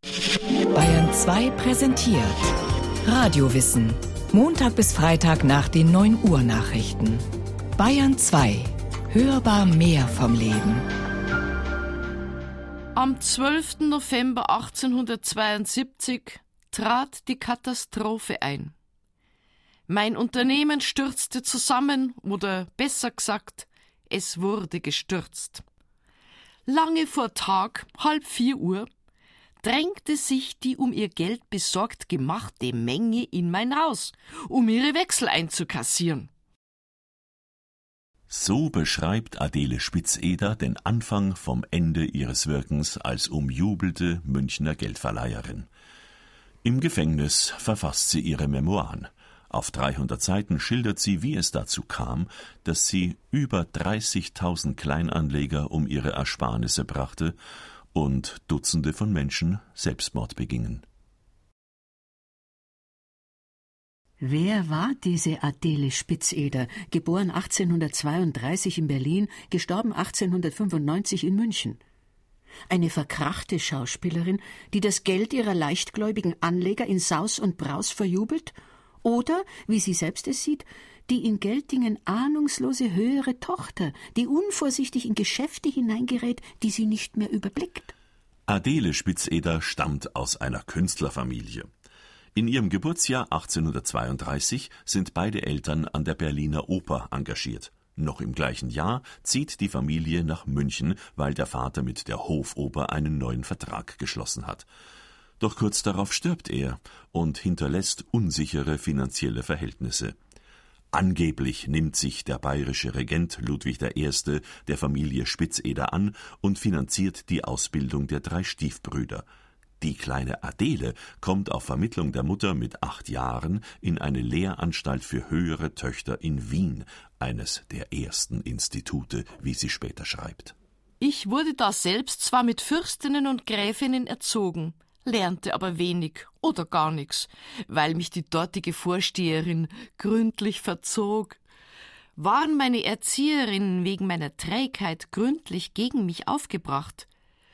Bayern 2 präsentiert Radiowissen. Montag bis Freitag nach den 9 Uhr Nachrichten. Bayern 2. Hörbar mehr vom Leben. Am 12. November 1872 trat die Katastrophe ein. Mein Unternehmen stürzte zusammen, oder besser gesagt, es wurde gestürzt. Lange vor Tag, 3:30, drängte sich die um ihr Geld besorgt gemachte Menge in mein Haus, um ihre Wechsel einzukassieren. So beschreibt Adele Spitzeder den Anfang vom Ende ihres Wirkens als umjubelte Münchner Geldverleiherin. Im Gefängnis verfasst sie ihre Memoiren. Auf 300 Seiten schildert sie, wie es dazu kam, dass sie über 30.000 Kleinanleger um ihre Ersparnisse brachte und Dutzende von Menschen Selbstmord begingen. Wer war diese Adele Spitzeder, geboren 1832 in Berlin, gestorben 1895 in München? Eine verkrachte Schauspielerin, die das Geld ihrer leichtgläubigen Anleger in Saus und Braus verjubelt? Oder, wie sie selbst es sieht, die in Geltingen ahnungslose höhere Tochter, die unvorsichtig in Geschäfte hineingerät, die sie nicht mehr überblickt? Adele Spitzeder stammt aus einer Künstlerfamilie. In ihrem Geburtsjahr 1832 sind beide Eltern an der Berliner Oper engagiert. Noch im gleichen Jahr zieht die Familie nach München, weil der Vater mit der Hofoper einen neuen Vertrag geschlossen hat. Doch kurz darauf stirbt er und hinterlässt unsichere finanzielle Verhältnisse. Angeblich nimmt sich der bayerische Regent Ludwig I. der Familie Spitzeder an und finanziert die Ausbildung der 3 Stiefbrüder. Die kleine Adele kommt auf Vermittlung der Mutter mit 8 Jahren in eine Lehranstalt für höhere Töchter in Wien, eines der ersten Institute, wie sie später schreibt. Ich wurde da selbst zwar mit Fürstinnen und Gräfinnen erzogen, lernte aber wenig oder gar nichts, weil mich die dortige Vorsteherin gründlich verzog. Waren meine Erzieherinnen wegen meiner Trägheit gründlich gegen mich aufgebracht,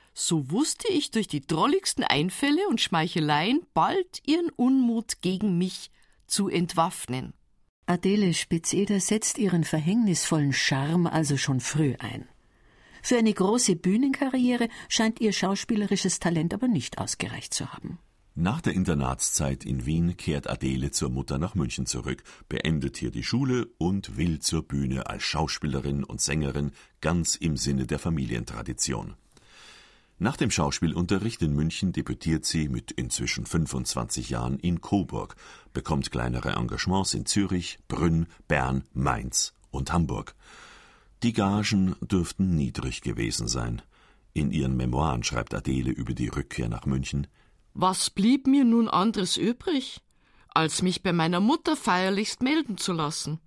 so wusste ich durch die drolligsten Einfälle und Schmeicheleien bald ihren Unmut gegen mich zu entwaffnen. Adele Spitzeder setzt ihren verhängnisvollen Charme also schon früh ein. Für eine große Bühnenkarriere scheint ihr schauspielerisches Talent aber nicht ausgereicht zu haben. Nach der Internatszeit in Wien kehrt Adele zur Mutter nach München zurück, beendet hier die Schule und will zur Bühne als Schauspielerin und Sängerin, ganz im Sinne der Familientradition. Nach dem Schauspielunterricht in München debütiert sie mit inzwischen 25 Jahren in Coburg, bekommt kleinere Engagements in Zürich, Brünn, Bern, Mainz und Hamburg. Die Gagen dürften niedrig gewesen sein. In ihren Memoiren schreibt Adele über die Rückkehr nach München: Was blieb mir nun anderes übrig, als mich bei meiner Mutter feierlichst melden zu lassen?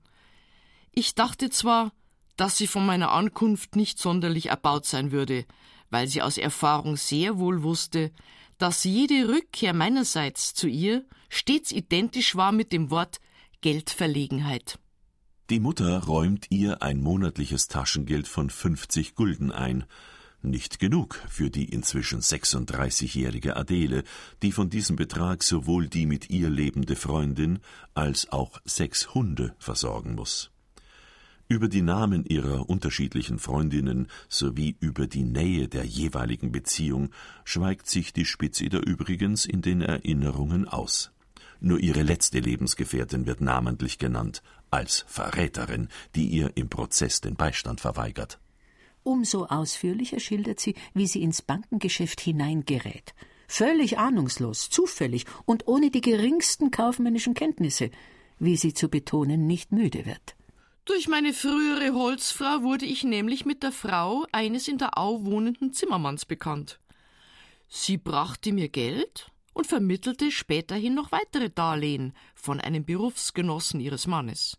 Ich dachte zwar, dass sie von meiner Ankunft nicht sonderlich erbaut sein würde, weil sie aus Erfahrung sehr wohl wusste, dass jede Rückkehr meinerseits zu ihr stets identisch war mit dem Wort Geldverlegenheit. Die Mutter räumt ihr ein monatliches Taschengeld von 50 Gulden ein. Nicht genug für die inzwischen 36-jährige Adele, die von diesem Betrag sowohl die mit ihr lebende Freundin als auch 6 Hunde versorgen muss. Über die Namen ihrer unterschiedlichen Freundinnen sowie über die Nähe der jeweiligen Beziehung schweigt sich die Spitzeder übrigens in den Erinnerungen aus. Nur ihre letzte Lebensgefährtin wird namentlich genannt, als Verräterin, die ihr im Prozess den Beistand verweigert. Umso ausführlicher schildert sie, wie sie ins Bankengeschäft hineingerät. Völlig ahnungslos, zufällig und ohne die geringsten kaufmännischen Kenntnisse, wie sie zu betonen nicht müde wird. Durch meine frühere Holzfrau wurde ich nämlich mit der Frau eines in der Au wohnenden Zimmermanns bekannt. Sie brachte mir Geld und vermittelte späterhin noch weitere Darlehen von einem Berufsgenossen ihres Mannes.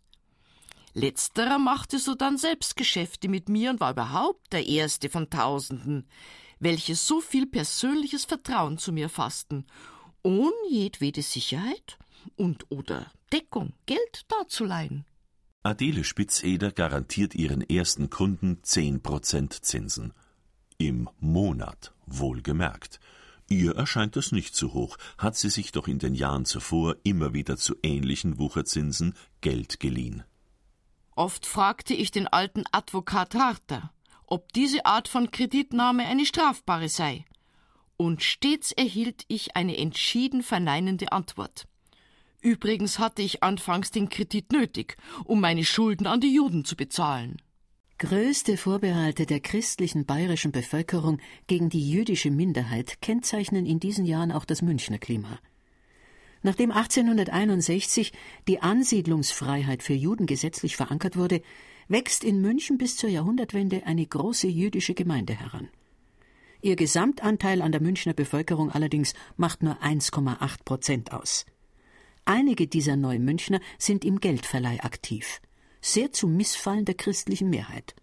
Letzterer machte sodann selbst Geschäfte mit mir und war überhaupt der erste von Tausenden, welche so viel persönliches Vertrauen zu mir fassten, ohne jedwede Sicherheit und oder Deckung Geld darzuleihen. Adele Spitzeder garantiert ihren ersten Kunden 10% Zinsen. Im Monat, wohlgemerkt. Ihr erscheint das nicht zu hoch, hat sie sich doch in den Jahren zuvor immer wieder zu ähnlichen Wucherzinsen Geld geliehen. Oft fragte ich den alten Advokat Harter, ob diese Art von Kreditnahme eine strafbare sei. Und stets erhielt ich eine entschieden verneinende Antwort. Übrigens hatte ich anfangs den Kredit nötig, um meine Schulden an die Juden zu bezahlen. Größte Vorbehalte der christlichen bayerischen Bevölkerung gegen die jüdische Minderheit kennzeichnen in diesen Jahren auch das Münchner Klima. Nachdem 1861 die Ansiedlungsfreiheit für Juden gesetzlich verankert wurde, wächst in München bis zur Jahrhundertwende eine große jüdische Gemeinde heran. Ihr Gesamtanteil an der Münchner Bevölkerung allerdings macht nur 1,8% aus. Einige dieser Neumünchner sind im Geldverleih aktiv, sehr zum Missfallen der christlichen Mehrheit.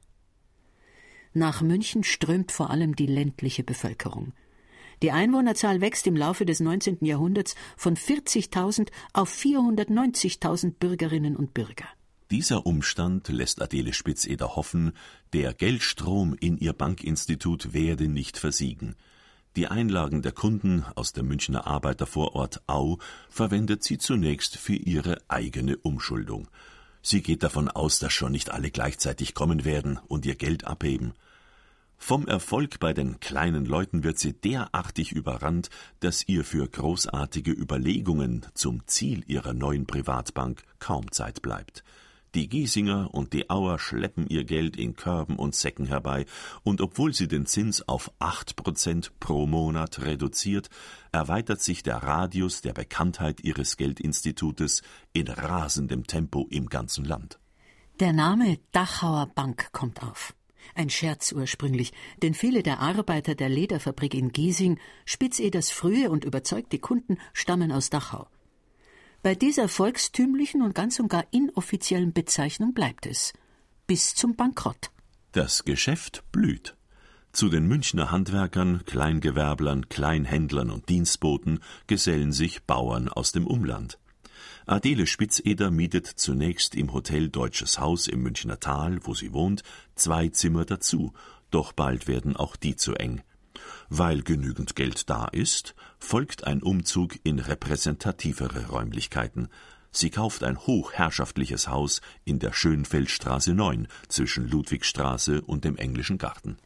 Nach München strömt vor allem die ländliche Bevölkerung. Die Einwohnerzahl wächst im Laufe des 19. Jahrhunderts von 40.000 auf 490.000 Bürgerinnen und Bürger. Dieser Umstand lässt Adele Spitzeder hoffen, der Geldstrom in ihr Bankinstitut werde nicht versiegen. Die Einlagen der Kunden aus dem Münchner Arbeitervorort Au verwendet sie zunächst für ihre eigene Umschuldung. Sie geht davon aus, dass schon nicht alle gleichzeitig kommen werden und ihr Geld abheben. Vom Erfolg bei den kleinen Leuten wird sie derartig überrannt, dass ihr für großartige Überlegungen zum Ziel ihrer neuen Privatbank kaum Zeit bleibt. Die Giesinger und die Auer schleppen ihr Geld in Körben und Säcken herbei, und obwohl sie den Zins auf 8% pro Monat reduziert, erweitert sich der Radius der Bekanntheit ihres Geldinstitutes in rasendem Tempo im ganzen Land. Der Name Dachauer Bank kommt auf. Ein Scherz ursprünglich, denn viele der Arbeiter der Lederfabrik in Giesing, Spitzeders frühe und überzeugte Kunden, stammen aus Dachau. Bei dieser volkstümlichen und ganz und gar inoffiziellen Bezeichnung bleibt es. Bis zum Bankrott. Das Geschäft blüht. Zu den Münchner Handwerkern, Kleingewerblern, Kleinhändlern und Dienstboten gesellen sich Bauern aus dem Umland. Adele Spitzeder mietet zunächst im Hotel Deutsches Haus im Münchner Tal, wo sie wohnt, 2 Zimmer dazu, doch bald werden auch die zu eng. Weil genügend Geld da ist, folgt ein Umzug in repräsentativere Räumlichkeiten. Sie kauft ein hochherrschaftliches Haus in der Schönfeldstraße 9 zwischen Ludwigstraße und dem Englischen Garten.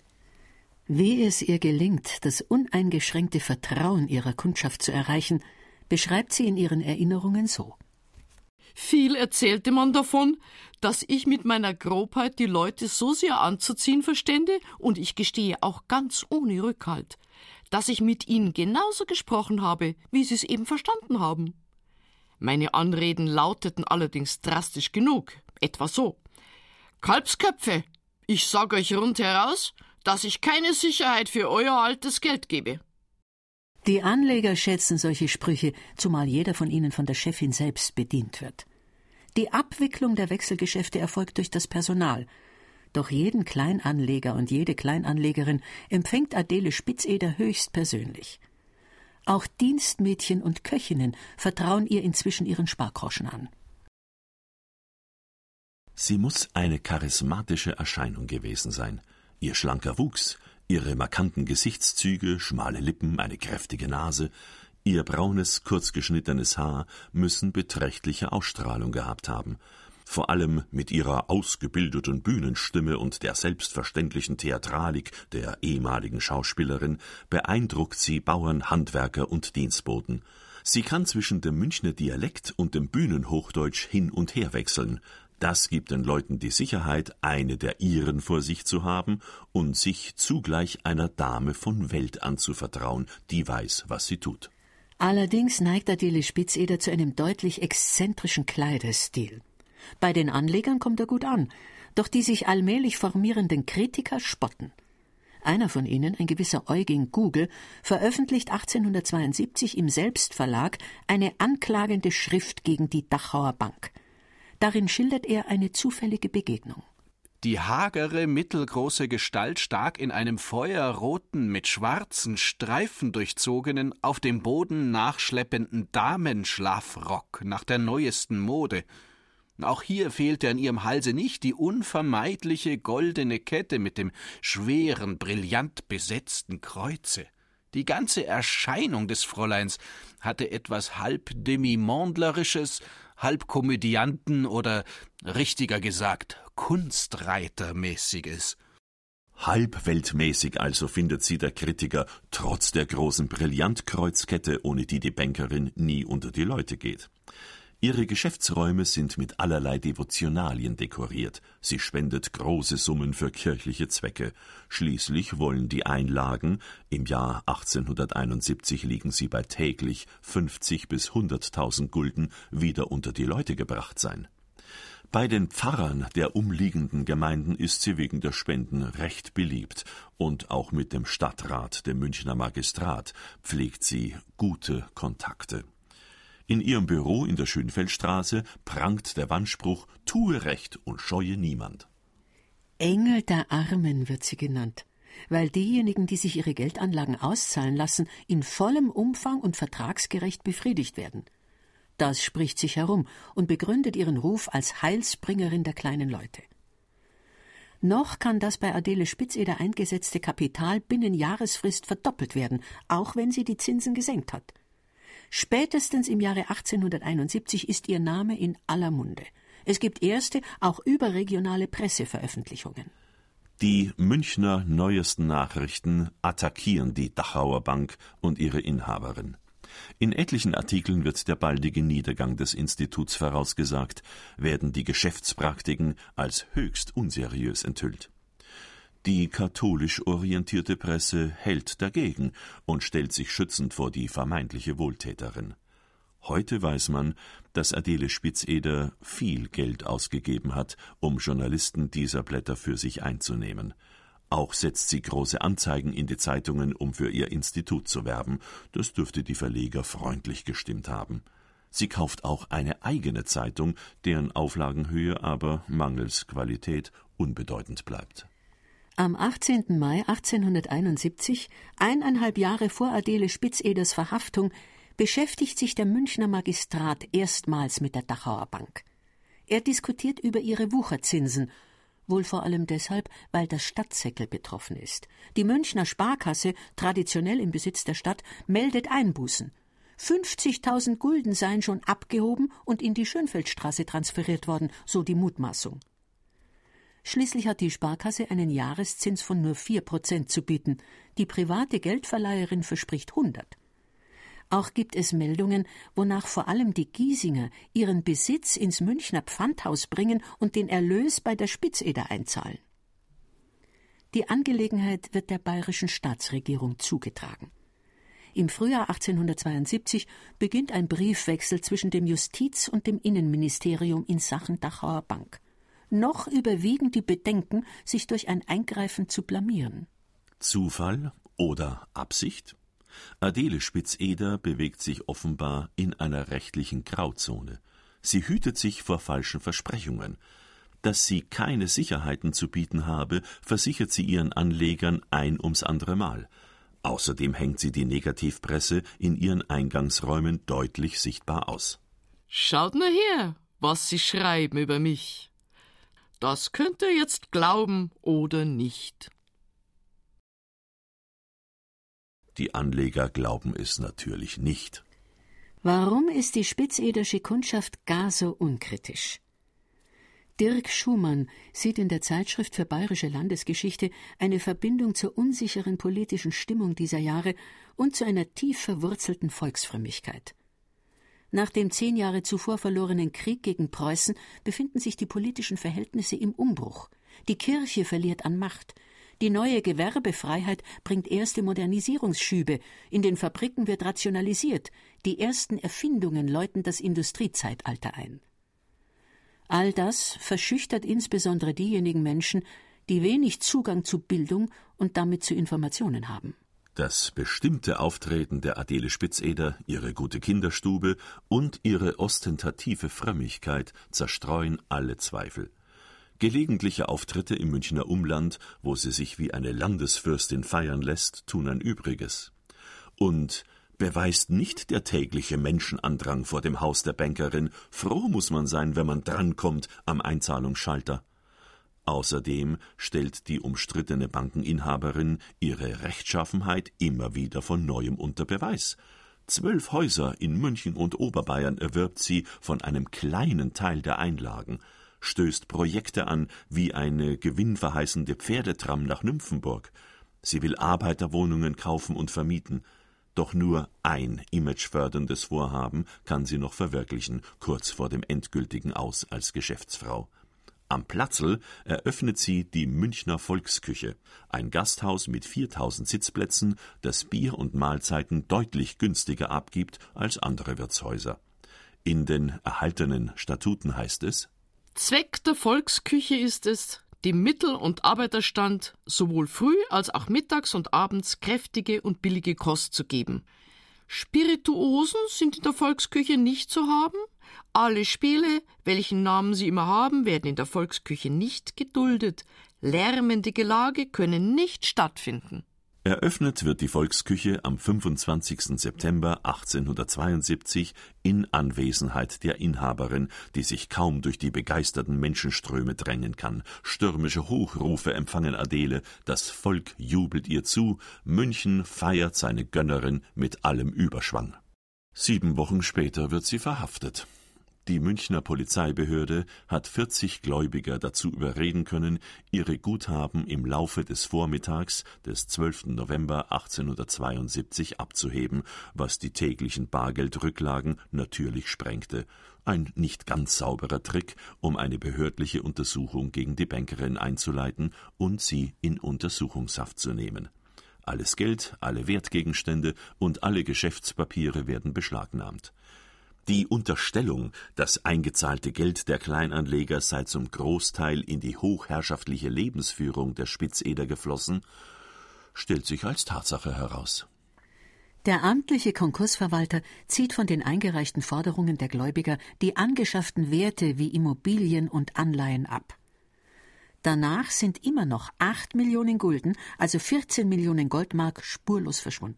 Wie es ihr gelingt, das uneingeschränkte Vertrauen ihrer Kundschaft zu erreichen, beschreibt sie in ihren Erinnerungen so. Viel erzählte man davon, dass ich mit meiner Grobheit die Leute so sehr anzuziehen verstände, und ich gestehe auch ganz ohne Rückhalt, dass ich mit ihnen genauso gesprochen habe, wie sie es eben verstanden haben. Meine Anreden lauteten allerdings drastisch genug, etwa so: Kalbsköpfe, ich sag euch rundheraus, dass ich keine Sicherheit für euer altes Geld gebe. Die Anleger schätzen solche Sprüche, zumal jeder von ihnen von der Chefin selbst bedient wird. Die Abwicklung der Wechselgeschäfte erfolgt durch das Personal. Doch jeden Kleinanleger und jede Kleinanlegerin empfängt Adele Spitzeder höchstpersönlich. Auch Dienstmädchen und Köchinnen vertrauen ihr inzwischen ihren Spargroschen an. Sie muss eine charismatische Erscheinung gewesen sein. Ihr schlanker Wuchs, ihre markanten Gesichtszüge, schmale Lippen, eine kräftige Nase, ihr braunes, kurzgeschnittenes Haar müssen beträchtliche Ausstrahlung gehabt haben. Vor allem mit ihrer ausgebildeten Bühnenstimme und der selbstverständlichen Theatralik der ehemaligen Schauspielerin beeindruckt sie Bauern, Handwerker und Dienstboten. Sie kann zwischen dem Münchner Dialekt und dem Bühnenhochdeutsch hin und her wechseln. Das gibt den Leuten die Sicherheit, eine der ihren vor sich zu haben und sich zugleich einer Dame von Welt anzuvertrauen, die weiß, was sie tut. Allerdings neigt Adele Spitzeder zu einem deutlich exzentrischen Kleiderstil. Bei den Anlegern kommt er gut an, doch die sich allmählich formierenden Kritiker spotten. Einer von ihnen, ein gewisser Eugen Gugel, veröffentlicht 1872 im Selbstverlag eine anklagende Schrift gegen die Dachauer Bank. Darin schildert er eine zufällige Begegnung. Die hagere, mittelgroße Gestalt stak in einem feuerroten, mit schwarzen Streifen durchzogenen, auf dem Boden nachschleppenden Damenschlafrock nach der neuesten Mode. Auch hier fehlte an ihrem Halse nicht die unvermeidliche goldene Kette mit dem schweren, brillant besetzten Kreuze. Die ganze Erscheinung des Fräuleins hatte etwas halb Demimondlerisches, halb Komödianten- oder, richtiger gesagt, Kunstreitermäßiges. Halbweltmäßig also findet sie der Kritiker, trotz der großen Brillantkreuzkette, ohne die Bankerin nie unter die Leute geht. Ihre Geschäftsräume sind mit allerlei Devotionalien dekoriert. Sie spendet große Summen für kirchliche Zwecke. Schließlich wollen die Einlagen, im Jahr 1871 liegen sie bei täglich 50 bis 100.000 Gulden, wieder unter die Leute gebracht sein. Bei den Pfarrern der umliegenden Gemeinden ist sie wegen der Spenden recht beliebt, und auch mit dem Stadtrat, dem Münchner Magistrat, pflegt sie gute Kontakte. In ihrem Büro in der Schönfeldstraße prangt der Wandspruch »Tue Recht und scheue niemand«. Engel der Armen wird sie genannt, weil diejenigen, die sich ihre Geldanlagen auszahlen lassen, in vollem Umfang und vertragsgerecht befriedigt werden. Das spricht sich herum und begründet ihren Ruf als Heilsbringerin der kleinen Leute. Noch kann das bei Adele Spitzeder eingesetzte Kapital binnen Jahresfrist verdoppelt werden, auch wenn sie die Zinsen gesenkt hat. Spätestens im Jahre 1871 ist ihr Name in aller Munde. Es gibt erste, auch überregionale Presseveröffentlichungen. Die Münchner Neuesten Nachrichten attackieren die Dachauer Bank und ihre Inhaberin. In etlichen Artikeln wird der baldige Niedergang des Instituts vorausgesagt, werden die Geschäftspraktiken als höchst unseriös enthüllt. Die katholisch orientierte Presse hält dagegen und stellt sich schützend vor die vermeintliche Wohltäterin. Heute weiß man, dass Adele Spitzeder viel Geld ausgegeben hat, um Journalisten dieser Blätter für sich einzunehmen. Auch setzt sie große Anzeigen in die Zeitungen, um für ihr Institut zu werben. Das dürfte die Verleger freundlich gestimmt haben. Sie kauft auch eine eigene Zeitung, deren Auflagenhöhe aber mangels Qualität unbedeutend bleibt. Am 18. Mai 1871, 1,5 Jahre vor Adele Spitzeders Verhaftung, beschäftigt sich der Münchner Magistrat erstmals mit der Dachauer Bank. Er diskutiert über ihre Wucherzinsen, wohl vor allem deshalb, weil das Stadtsäckel betroffen ist. Die Münchner Sparkasse, traditionell im Besitz der Stadt, meldet Einbußen. 50.000 Gulden seien schon abgehoben und in die Schönfeldstraße transferiert worden, so die Mutmaßung. Schließlich hat die Sparkasse einen Jahreszins von nur 4% zu bieten. Die private Geldverleiherin verspricht 100. Auch gibt es Meldungen, wonach vor allem die Giesinger ihren Besitz ins Münchner Pfandhaus bringen und den Erlös bei der Spitzeder einzahlen. Die Angelegenheit wird der bayerischen Staatsregierung zugetragen. Im Frühjahr 1872 beginnt ein Briefwechsel zwischen dem Justiz- und dem Innenministerium in Sachen Dachauer Bank. Noch überwiegen die Bedenken, sich durch ein Eingreifen zu blamieren. Zufall oder Absicht? Adele Spitzeder bewegt sich offenbar in einer rechtlichen Grauzone. Sie hütet sich vor falschen Versprechungen. Dass sie keine Sicherheiten zu bieten habe, versichert sie ihren Anlegern ein ums andere Mal. Außerdem hängt sie die Negativpresse in ihren Eingangsräumen deutlich sichtbar aus. Schaut nur her, was sie schreiben über mich. Das könnt ihr jetzt glauben oder nicht. Die Anleger glauben es natürlich nicht. Warum ist die Spitzedersche Kundschaft gar so unkritisch? Dirk Schumann sieht in der Zeitschrift für bayerische Landesgeschichte eine Verbindung zur unsicheren politischen Stimmung dieser Jahre und zu einer tief verwurzelten Volksfrömmigkeit. Nach dem 10 Jahre zuvor verlorenen Krieg gegen Preußen befinden sich die politischen Verhältnisse im Umbruch. Die Kirche verliert an Macht. Die neue Gewerbefreiheit bringt erste Modernisierungsschübe. In den Fabriken wird rationalisiert. Die ersten Erfindungen läuten das Industriezeitalter ein. All das verschüchtert insbesondere diejenigen Menschen, die wenig Zugang zu Bildung und damit zu Informationen haben. Das bestimmte Auftreten der Adele Spitzeder, ihre gute Kinderstube und ihre ostentative Frömmigkeit zerstreuen alle Zweifel. Gelegentliche Auftritte im Münchner Umland, wo sie sich wie eine Landesfürstin feiern lässt, tun ein Übriges. Und beweist nicht der tägliche Menschenandrang vor dem Haus der Bankerin, froh muss man sein, wenn man drankommt am Einzahlungsschalter. Außerdem stellt die umstrittene Bankeninhaberin ihre Rechtschaffenheit immer wieder von Neuem unter Beweis. 12 Häuser in München und Oberbayern erwirbt sie von einem kleinen Teil der Einlagen, stößt Projekte an wie eine gewinnverheißende Pferdetram nach Nymphenburg. Sie will Arbeiterwohnungen kaufen und vermieten. Doch nur ein imageförderndes Vorhaben kann sie noch verwirklichen, kurz vor dem endgültigen Aus als Geschäftsfrau. Am Platzl eröffnet sie die Münchner Volksküche, ein Gasthaus mit 4000 Sitzplätzen, das Bier und Mahlzeiten deutlich günstiger abgibt als andere Wirtshäuser. In den erhaltenen Statuten heißt es: Zweck der Volksküche ist es, dem Mittel- und Arbeiterstand sowohl früh als auch mittags und abends kräftige und billige Kost zu geben. Spirituosen sind in der Volksküche nicht zu haben. Alle Spiele, welchen Namen sie immer haben, werden in der Volksküche nicht geduldet. Lärmende Gelage können nicht stattfinden. Eröffnet wird die Volksküche am 25. September 1872 in Anwesenheit der Inhaberin, die sich kaum durch die begeisterten Menschenströme drängen kann. Stürmische Hochrufe empfangen Adele, das Volk jubelt ihr zu, München feiert seine Gönnerin mit allem Überschwang. 7 Wochen später wird sie verhaftet. Die Münchner Polizeibehörde hat 40 Gläubiger dazu überreden können, ihre Guthaben im Laufe des Vormittags des 12. November 1872 abzuheben, was die täglichen Bargeldrücklagen natürlich sprengte. Ein nicht ganz sauberer Trick, um eine behördliche Untersuchung gegen die Bankerin einzuleiten und sie in Untersuchungshaft zu nehmen. Alles Geld, alle Wertgegenstände und alle Geschäftspapiere werden beschlagnahmt. Die Unterstellung, das eingezahlte Geld der Kleinanleger sei zum Großteil in die hochherrschaftliche Lebensführung der Spitzeder geflossen, stellt sich als Tatsache heraus. Der amtliche Konkursverwalter zieht von den eingereichten Forderungen der Gläubiger die angeschafften Werte wie Immobilien und Anleihen ab. Danach sind immer noch 8 Millionen Gulden, also 14 Millionen Goldmark, spurlos verschwunden.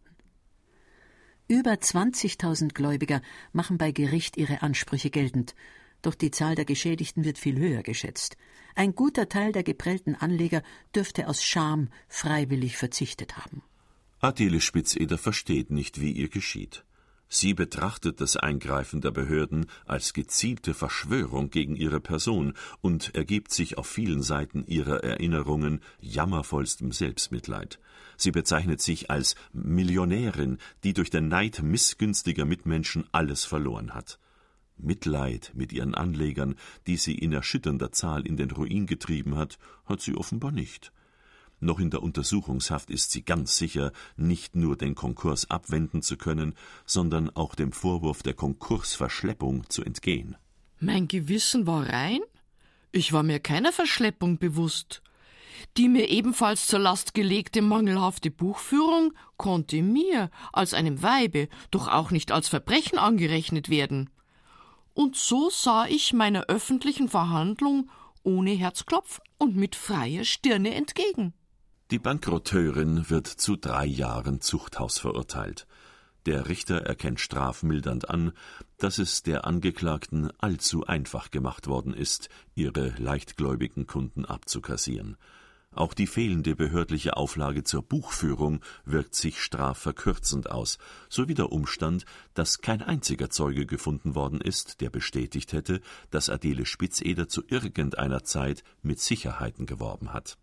Über 20.000 Gläubiger machen bei Gericht ihre Ansprüche geltend, doch die Zahl der Geschädigten wird viel höher geschätzt. Ein guter Teil der geprellten Anleger dürfte aus Scham freiwillig verzichtet haben. Adele Spitzeder versteht nicht, wie ihr geschieht. Sie betrachtet das Eingreifen der Behörden als gezielte Verschwörung gegen ihre Person und ergibt sich auf vielen Seiten ihrer Erinnerungen jammervollstem Selbstmitleid. Sie bezeichnet sich als Millionärin, die durch den Neid missgünstiger Mitmenschen alles verloren hat. Mitleid mit ihren Anlegern, die sie in erschütternder Zahl in den Ruin getrieben hat sie offenbar nicht. Noch in der Untersuchungshaft ist sie ganz sicher, nicht nur den Konkurs abwenden zu können, sondern auch dem Vorwurf der Konkursverschleppung zu entgehen. Mein Gewissen war rein? Ich war mir keiner Verschleppung bewusst. Die mir ebenfalls zur Last gelegte mangelhafte Buchführung konnte mir als einem Weibe doch auch nicht als Verbrechen angerechnet werden. Und so sah ich meiner öffentlichen Verhandlung ohne Herzklopfen und mit freier Stirne entgegen. Die Bankrotteurin wird zu 3 Jahren Zuchthaus verurteilt. Der Richter erkennt strafmildernd an, dass es der Angeklagten allzu einfach gemacht worden ist, ihre leichtgläubigen Kunden abzukassieren. Auch die fehlende behördliche Auflage zur Buchführung wirkt sich strafverkürzend aus, sowie der Umstand, dass kein einziger Zeuge gefunden worden ist, der bestätigt hätte, dass Adele Spitzeder zu irgendeiner Zeit mit Sicherheiten geworben hat.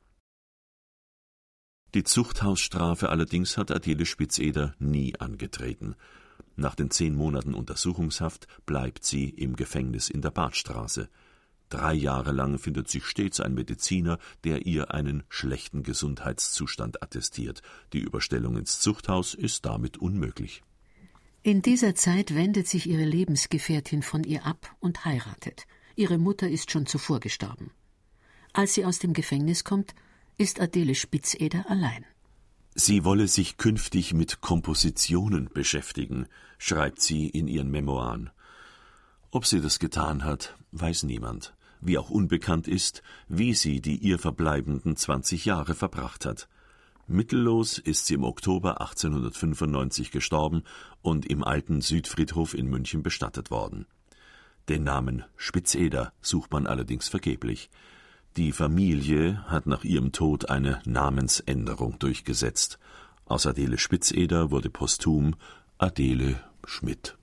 Die Zuchthausstrafe allerdings hat Adele Spitzeder nie angetreten. Nach den 10 Monaten Untersuchungshaft bleibt sie im Gefängnis in der Badstraße. 3 Jahre lang findet sich stets ein Mediziner, der ihr einen schlechten Gesundheitszustand attestiert. Die Überstellung ins Zuchthaus ist damit unmöglich. In dieser Zeit wendet sich ihre Lebensgefährtin von ihr ab und heiratet. Ihre Mutter ist schon zuvor gestorben. Als sie aus dem Gefängnis kommt, ist Adele Spitzeder allein. Sie wolle sich künftig mit Kompositionen beschäftigen, schreibt sie in ihren Memoiren. Ob sie das getan hat, weiß niemand, wie auch unbekannt ist, wie sie die ihr verbleibenden 20 Jahre verbracht hat. Mittellos ist sie im Oktober 1895 gestorben und im alten Südfriedhof in München bestattet worden. Den Namen Spitzeder sucht man allerdings vergeblich. Die Familie hat nach ihrem Tod eine Namensänderung durchgesetzt. Aus Adele Spitzeder wurde posthum Adele Schmidt.